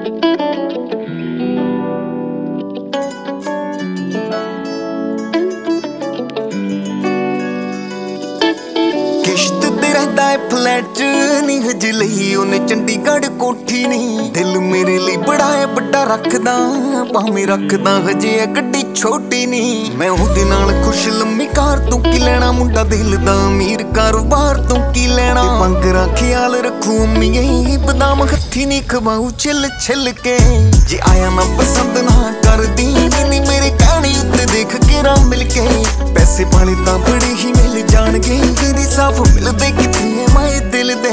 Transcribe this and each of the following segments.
किश्त ते रहंदा है फ्लैट च नी हज लई ओने चंडीगढ़ कोठी नी दिल मेरे लिए बड़ा है बड़ा रखदा भावें रखदा हजे है गड्डी छोटी नी मैं ओहदे नाल खुश लम्मी कार तू की लेना मुंडा दिल दा अमीर कारोबार तू की लेना पंगरा ख्याल रखू अम्मीए बदाम हत्थी नी खवाऊ छिल छिल के जे आया ना पसंद ना कर दी नी मेरे कहने उत्ते देख के रा मिल के पैसे पाने तां बड़े ही मिल जाणगे तेरी साफ मिलदे किथे है माए दिल दे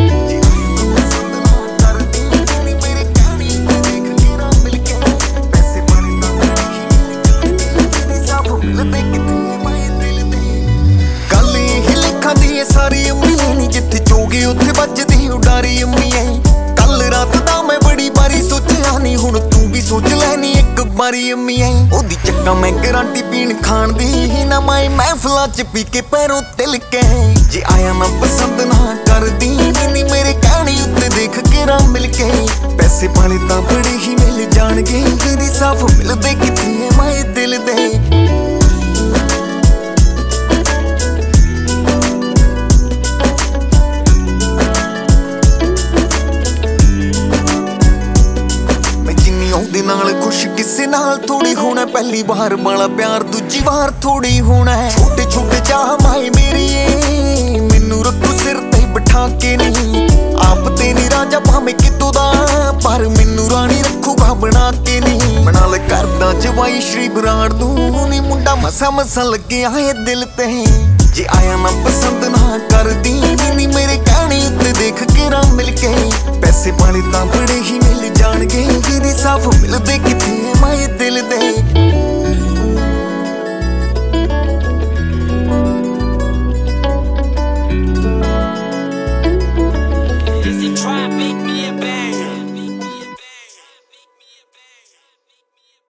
सारी अम्मी नी जिथे चोगे उत्थे बजदी उडारी अम्मी कल रात दा मैं बड़ी बारी सोचिया नी हुण तू भी सोच लैनी एक बारी अम्मी ओदी चक्का मैं गारंटी पीण खाण दी ना माए महफिलां च पी के पैरों तिल के जे आया ना पसंद ना कर दी नी मेरे कहने उत्ते देख के रा मिल के पैसे पाने तां बड़े ही मिल जाणगे तेरी साफ मिलदे किथे है माए दिल दे ਉਹਦੇ ਨਾਲ ਖੁਸ਼ ਕਿਸੇ ਨਾਲ ਥੋੜੀ ਹੋਣਾ ਪਹਿਲੀ ਵਾਰ ਵਾਲਾ ਪਿਆਰ ਦੂਜੀ ਵਾਰ ਥੋੜੀ ਹੋਣਾ ਛੋਟੇ ਛੋਟੇ ਚਾਹ ਮਾਏ ਮੇਰੀਏ ਮੈਨੂੰ ਰੱਖੂ ਸਿਰ ਤੇ ਬਿਠਾ ਕੇ ਨਹੀਂ ਆਪ ਤੇ ਨੀ ਰਾਜਾ ਭਾਵੇਂ ਕਿਤੋਂ ਦਾ ਪਰ ਮੈਨੂੰ ਰਾਣੀ ਰੱਖੂਗਾ ਬਣਾ ਕੇ ਨਹੀਂ ਬਣਾ ਲੈ ਕਰਦਾ ਜਵਾਈ ਸ਼੍ਰੀ ਬਰਾੜ ਨੂੰ ਨੀ ਮੁੰਡਾ ਮਸਾ ਮਸਾ ਲੱਗਿਆ ਏ ਦਿਲ ਤੇ ਜੇ ਆਇਆ ਨਾ ਪਸੰਦ ਨਾ ਕਰਦੀ ਨੀ ਮੇਰੇ ਕਹਿਣੇ ਉੱਤੇ ਦੇਖ ਕੇ ਰਾ ਮਿਲ ਕੇ ਪੈਸੇ ਪਾਣੇ ਤਾਂ ਬੜੇ ਹੀ ਮਿਲ ਜਾਣਗੇ ਤੇਰੀ ਸਾਫ ਮਿਲਦੇ ਕਿਥੇ ਹੈ ਮਾਏ ਦਿਲ ਦੇ Is it traffic?